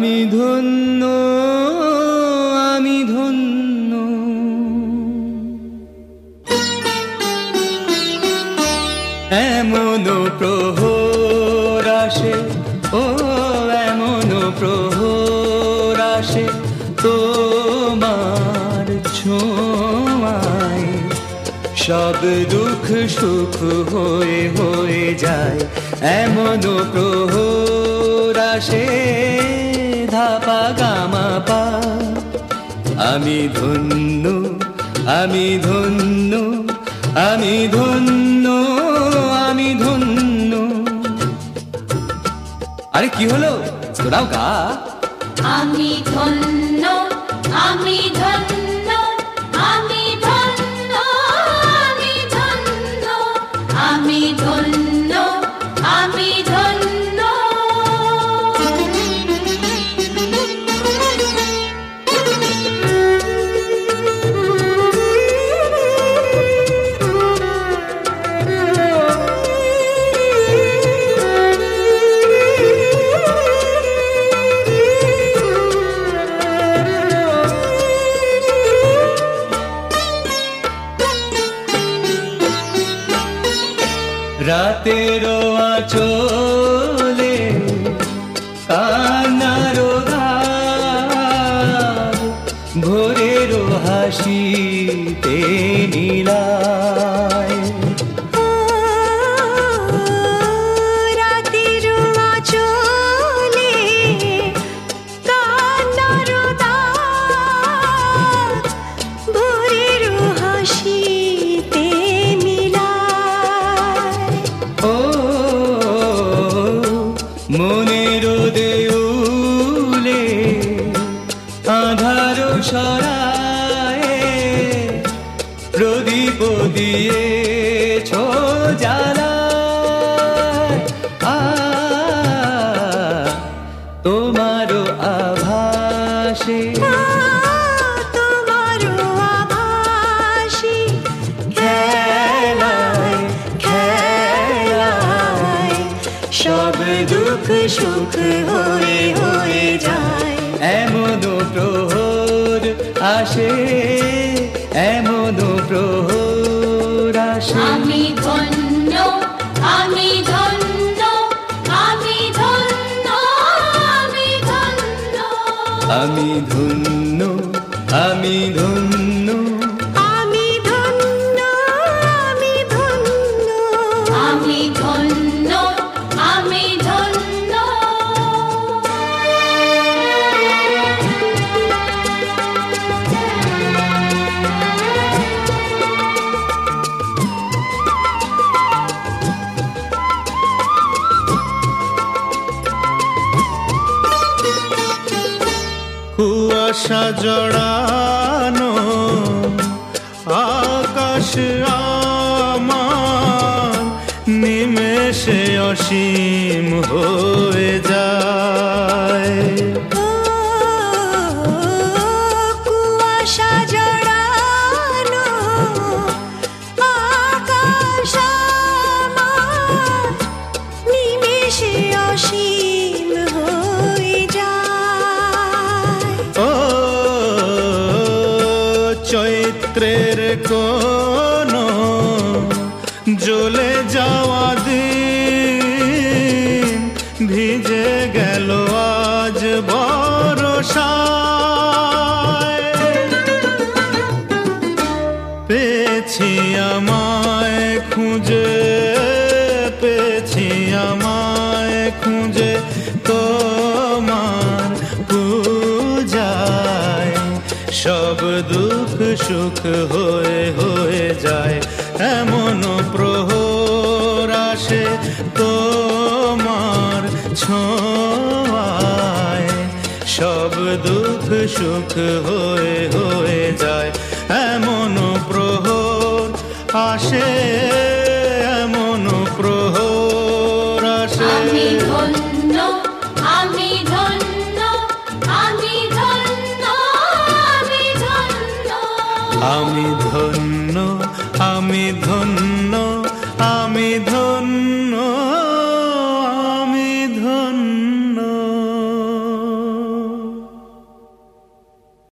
আমি ধন্য, আমি ধন্য। এমন প্রহর আসে, ও এমন প্রহর আসে তোমার ছোঁয়ায়, সব দুঃখ সুখ হয়ে হয়ে যায়। এমন প্রহর আসে ধাপা গামা পা। আমি ধন্য, আমি ধন্য, আমি ধন্য, আমি ধন্য। আরে কি হলো, তোরাও গা। আমি ধন্য, আমি ধন্য, আমি ধন্য, আমি ধন্য, আমি ধন্য, আমি ধন্য। রাতের আঁচলে কান্নার ধার, ভোরের হাসিতে নীলায়। রাতের আঁচলে কান্নার ধার, ভোরের হাসিতে ও মনের দেউলে আধার সরায়ে, প্রদীপ দিয়েছ জ্বালায়। তোমার আভাসে, তোমার আভাসে খেলায় খেলায় সব দুঃখ সুখ হয়ে হয়ে যায়। এমন প্রহর আসে, এমন প্রহর আসে। আমি ধন্য, আমি ধন্য, আমি ধন্য, আমি ধন্য, আমি ধন্য, আমি ধন্য, আমি ধন্য, আমি ধন্য, আমি ধন্য, আমি ধন্য। কুয়াশা জড়ানো আকাশ আমার নিমেষে অসীম হয়ে যায়। কুয়াশা জড়ানো আকাশ আমার নিমেষে অসীম হয়ে যায়। ও চৈত্রের কোন জ্বলে যাওয়া দিন ভিজে গেল আজ বর্ষায়। পেয়েছি আমায় খুঁজে, পেয়েছি আমায় খুঁজে তোমার পূজায়, সব দুঃখ সুখ হয়ে হয়ে যায়। এমন প্রহর আসে তোমার ছোঁয়ায়, সব দুঃখ সুখ হয়ে হয়ে যায়। এমন প্রহর আসে, এমন প্রহর আসে। আমি ধন্য, আমি ধন্য, আমি ধন্য, আমি ধন্য, আমি ধন্য, আমি ধন্য, আমি ধন্য।